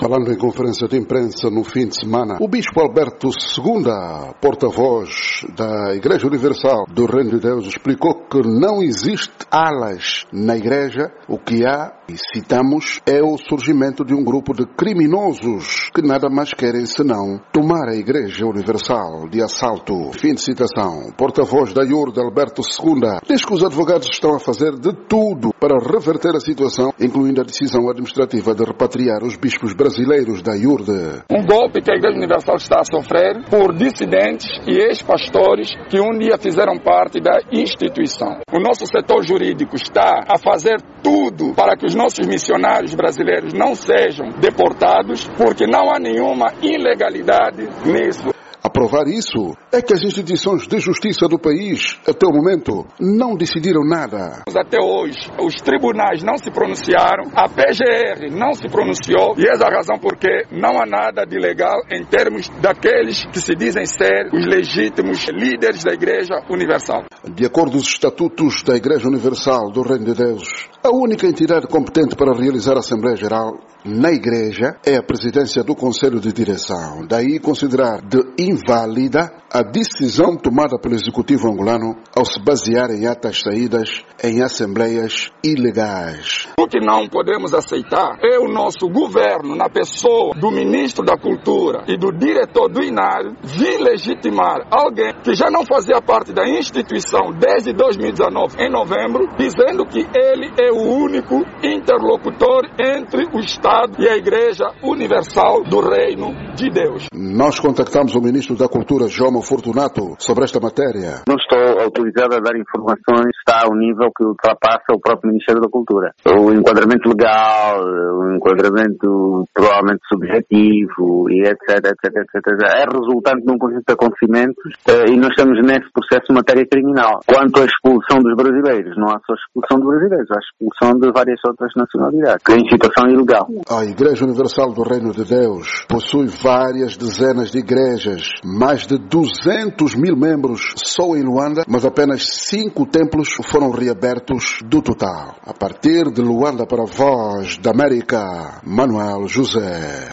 Falando em conferência de imprensa no fim de semana, o Bispo Alberto II, porta-voz da Igreja Universal do Reino de Deus, explicou que não existe alas na Igreja. O que há, e citamos, é o surgimento de um grupo de criminosos que nada mais querem senão tomar a Igreja Universal de assalto. Fim de citação. Porta-voz da IURD, Alberto II, diz que os advogados estão a fazer de tudo para reverter a situação, incluindo a decisão administrativa de repatriar os bispos brasileiros da IURD. Um golpe que a Igreja Universal está a sofrer por dissidentes e ex-pastores que um dia fizeram parte da instituição. O nosso setor jurídico está a fazer tudo para que os nossos missionários brasileiros não sejam deportados, porque não há nenhuma ilegalidade nisso. A provar isso é que as instituições de justiça do país, até o momento, não decidiram nada. Até hoje, os tribunais não se pronunciaram, a PGR não se pronunciou, e essa é a razão porque não há nada de legal em termos daqueles que se dizem ser os legítimos líderes da Igreja Universal. De acordo com os estatutos da Igreja Universal do Reino de Deus, a única entidade competente para realizar a Assembleia Geral na Igreja é a presidência do Conselho de Direção. Daí considerar de inválida a decisão tomada pelo Executivo angolano ao se basear em atas saídas em assembleias ilegais. O que não podemos aceitar é o nosso governo, na pessoa do Ministro da Cultura e do diretor do INAR, vir legitimar alguém que já não fazia parte da instituição desde 2019, em novembro, dizendo que ele é o único interlocutor entre o Estado e a Igreja Universal do Reino de Deus. Nós contactamos o Ministro da Cultura, João Fortunato, sobre esta matéria. Não estou autorizado a dar informações, está ao nível que ultrapassa o próprio Ministério da Cultura. O enquadramento legal, o enquadramento provavelmente subjetivo, e etc, é resultante de um conjunto de acontecimentos e nós estamos nesse processo de matéria criminal. Quanto à expulsão dos brasileiros, não há só expulsão dos brasileiros, há expulsão de várias outras nacionalidades, que é em situação ilegal. A Igreja Universal do Reino de Deus possui várias dezenas de igrejas, mais de 200 mil membros só em Luanda, mas apenas 5 templos foram reabertos do total. A partir de Luanda para a Voz da América, Manuel José.